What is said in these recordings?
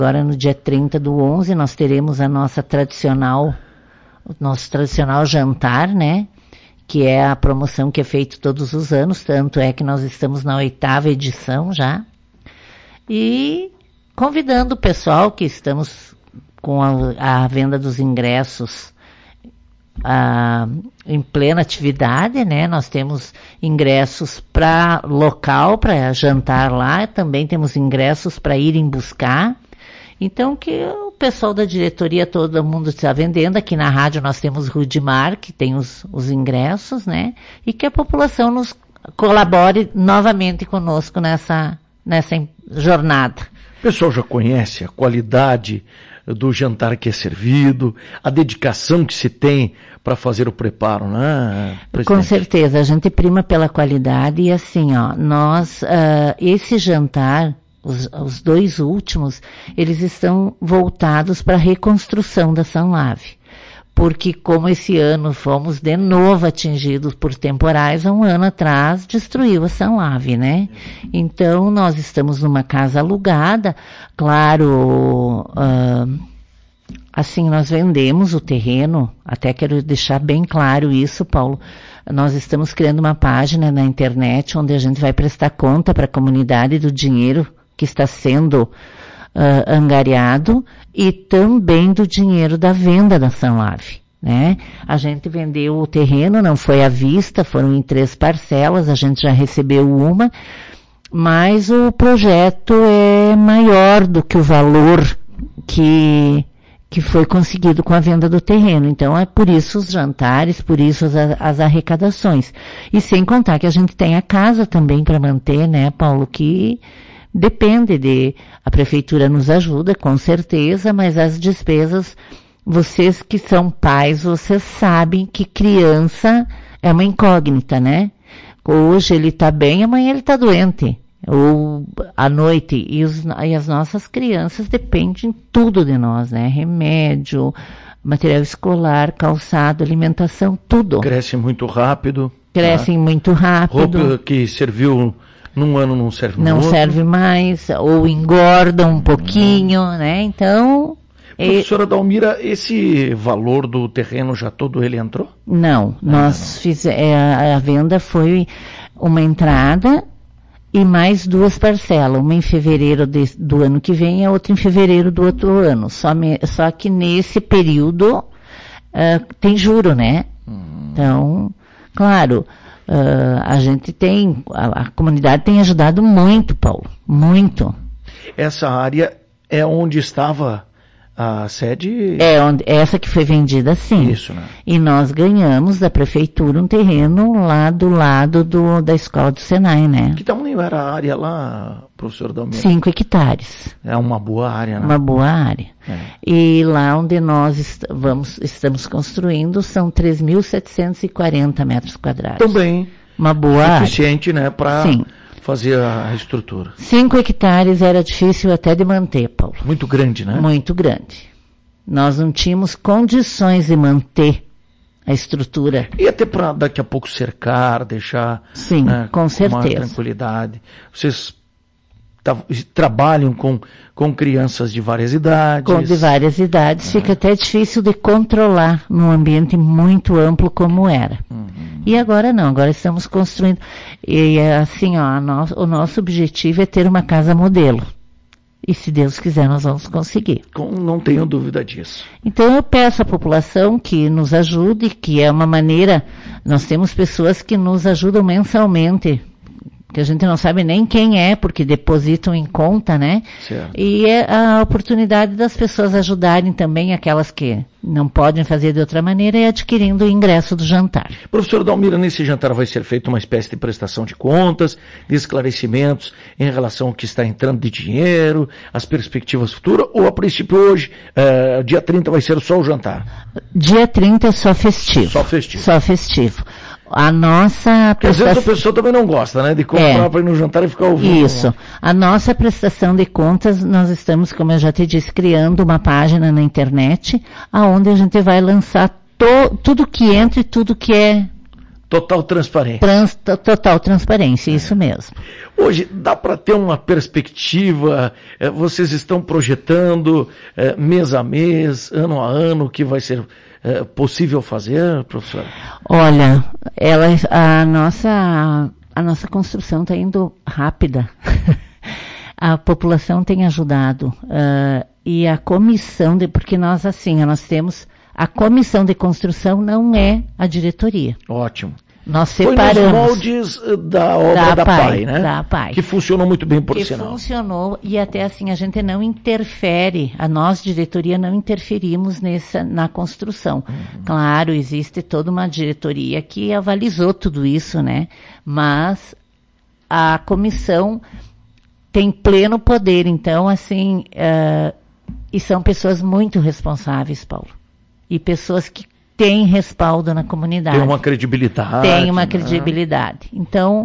Agora no dia 30/11 nós teremos o nosso tradicional jantar, né? Que é a promoção que é feita todos os anos, tanto é que nós estamos na 8ª edição já. E convidando o pessoal que estamos com a venda dos ingressos em plena atividade, né? Nós temos ingressos para local, para jantar lá, também temos ingressos para irem buscar. Então, que o pessoal da diretoria, todo mundo está vendendo. Aqui na rádio nós temos Rudimar, que tem os ingressos, né? E que a população nos colabore novamente conosco nessa jornada. O pessoal já conhece a qualidade do jantar que é servido, a dedicação que se tem para fazer o preparo, né, presidente? Com certeza, a gente prima pela qualidade e assim, esse jantar, os 2 últimos, eles estão voltados para a reconstrução da Sanlave. Porque como esse ano fomos de novo atingidos por temporais, há um ano atrás destruiu a Sanlave, né? Então nós estamos numa casa alugada, claro, assim nós vendemos o terreno, até quero deixar bem claro isso, Paulo. Nós estamos criando uma página na internet onde a gente vai prestar conta para a comunidade do dinheiro que está sendo angariado e também do dinheiro da venda da Sanlave, né? A gente vendeu o terreno, não foi à vista, foram em 3 parcelas, a gente já recebeu uma, mas o projeto é maior do que o valor que foi conseguido com a venda do terreno. Então é por isso os jantares, por isso as arrecadações. E sem contar que a gente tem a casa também para manter, né, Paulo, que depende a prefeitura nos ajuda, com certeza, mas as despesas, vocês que são pais, vocês sabem que criança é uma incógnita, né? Hoje ele está bem, amanhã ele está doente, ou à noite, e as nossas crianças dependem tudo de nós, né? Remédio, material escolar, calçado, alimentação, tudo. Cresce muito rápido. Crescem muito rápido. Roupa que serviu num ano não serve no outro. Não serve mais, ou engorda um pouquinho, né? Então... Professora Dalmira, esse valor do terreno já todo ele entrou? Não, a venda foi uma entrada e mais 2 parcelas, uma em fevereiro do ano que vem e a outra em fevereiro do outro ano. Só que nesse período tem juro, né? Então, claro... a gente a comunidade tem ajudado muito, Paulo, muito. Essa área é onde estava a sede? Essa que foi vendida, sim. Isso, né? E nós ganhamos da prefeitura um terreno lá do lado da escola do Senai, né? Que tamanho era a área lá, professor Dalmira? 5 hectares. É uma boa área, né? Uma boa área. E lá onde nós estamos construindo são 3.740 metros quadrados. Também. Uma boa área. Suficiente, né, para fazer a estrutura. 5 hectares era difícil até de manter, Paulo. Muito grande, né? Muito grande. Nós não tínhamos condições de manter a estrutura. E até para daqui a pouco cercar, deixar... Sim, né, com certeza. Uma tranquilidade. Vocês trabalham com crianças de várias idades. De várias idades. Fica até difícil de controlar num ambiente muito amplo como era. E agora não, agora estamos construindo. E assim, o nosso objetivo é ter uma casa modelo. E se Deus quiser, nós vamos conseguir. Não tenho dúvida disso. Então eu peço à população que nos ajude, que é uma maneira, nós temos pessoas que nos ajudam mensalmente, que a gente não sabe nem quem é, porque depositam em conta, né? Certo. E é a oportunidade das pessoas ajudarem também aquelas que não podem fazer de outra maneira e adquirindo o ingresso do jantar. Professor Dalmira, nesse jantar vai ser feita uma espécie de prestação de contas, de esclarecimentos em relação ao que está entrando de dinheiro, as perspectivas futuras, ou a princípio hoje, dia 30 vai ser só o jantar? Dia 30 é só festivo. Só festivo. Só festivo. A nossa prestação... Às vezes a pessoa também não gosta, né? De comprar para ir no jantar e ficar ouvindo. Isso. A nossa prestação de contas, nós estamos, como eu já te disse, criando uma página na internet, aonde a gente vai lançar tudo que entra e tudo que é Total transparência. Total transparência, isso mesmo. Hoje, dá para ter uma perspectiva, vocês estão projetando mês a mês, ano a ano, o que vai ser possível fazer, professora? Olha, a nossa construção está indo rápida. A população tem ajudado. E a comissão, porque nós temos, a comissão de construção não é a diretoria. Ótimo. Nós separamos. Foi nos moldes da obra da PAI, né? Da PAI. Que funcionou muito bem, por sinal. Que funcionou, e até assim a gente não interfere, nós, diretoria, não interferimos na construção. Claro, existe toda uma diretoria que avalizou tudo isso, né? Mas a comissão tem pleno poder, então, assim, e são pessoas muito responsáveis, Paulo. E pessoas que têm respaldo na comunidade. Tem uma credibilidade. Tem uma credibilidade. Então,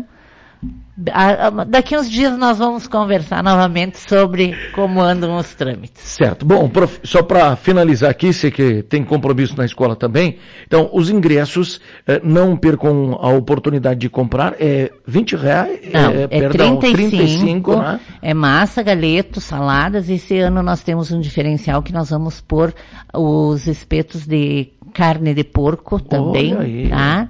daqui uns dias nós vamos conversar novamente sobre como andam os trâmites. Certo. Bom, só para finalizar aqui, sei que tem compromisso na escola também, então os ingressos, não percam a oportunidade de comprar, é R$20, não, 35, né? É massa, galeto, saladas, e esse ano nós temos um diferencial que nós vamos pôr os espetos de carne de porco também, tá?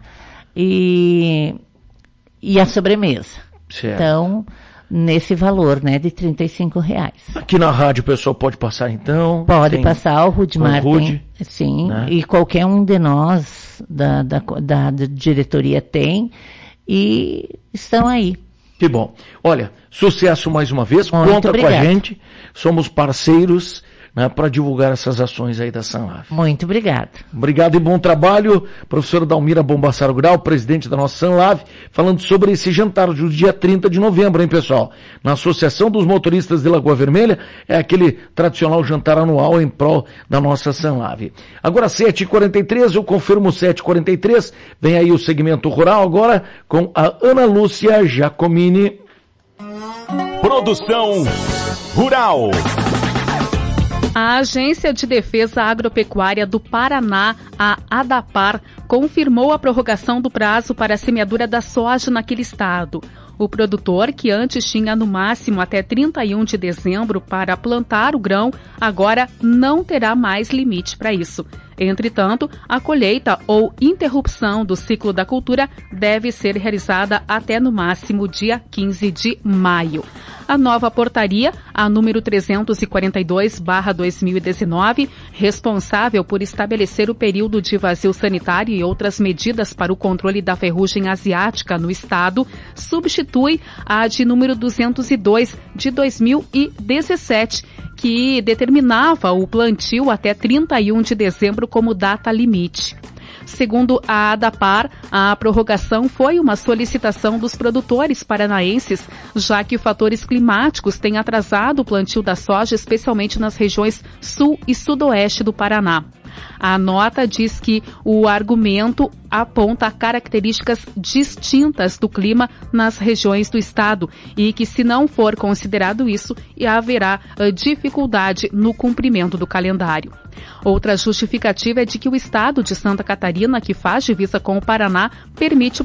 E a sobremesa. Certo. Então, nesse valor, né, de R$35. Aqui na rádio o pessoal pode passar então? Pode passar, o Rudimar tem, sim, né? E qualquer um de nós da diretoria tem, e estão aí. Que bom. Olha, sucesso mais uma vez, muito conta obrigado. Com a gente, somos parceiros, né, para divulgar essas ações aí da Sanlav. Muito obrigado. Obrigado e bom trabalho, professora Dalmira Bombassaro Grau, presidente da nossa Sanlav, falando sobre esse jantar do dia 30 de novembro, hein, pessoal? Na Associação dos Motoristas de Lagoa Vermelha, é aquele tradicional jantar anual em prol da nossa Sanlav. Agora 7h43, eu confirmo 7h43, vem aí o segmento rural agora com a Ana Lúcia Giacomini. Produção Rural. A Agência de Defesa Agropecuária do Paraná, a ADAPAR, confirmou a prorrogação do prazo para a semeadura da soja naquele estado. O produtor, que antes tinha no máximo até 31 de dezembro para plantar o grão, agora não terá mais limite para isso. Entretanto, a colheita ou interrupção do ciclo da cultura deve ser realizada até no máximo dia 15 de maio. A nova portaria, a número 342/2019, responsável por estabelecer o período de vazio sanitário e outras medidas para o controle da ferrugem asiática no estado, substitui a de número 202 de 2017, que determinava o plantio até 31 de dezembro como data limite. Segundo a ADAPAR, a prorrogação foi uma solicitação dos produtores paranaenses, já que fatores climáticos têm atrasado o plantio da soja, especialmente nas regiões sul e sudoeste do Paraná. A nota diz que o argumento aponta características distintas do clima nas regiões do estado e que, se não for considerado isso, haverá dificuldade no cumprimento do calendário. Outra justificativa é de que o estado de Santa Catarina, que faz divisa com o Paraná, permite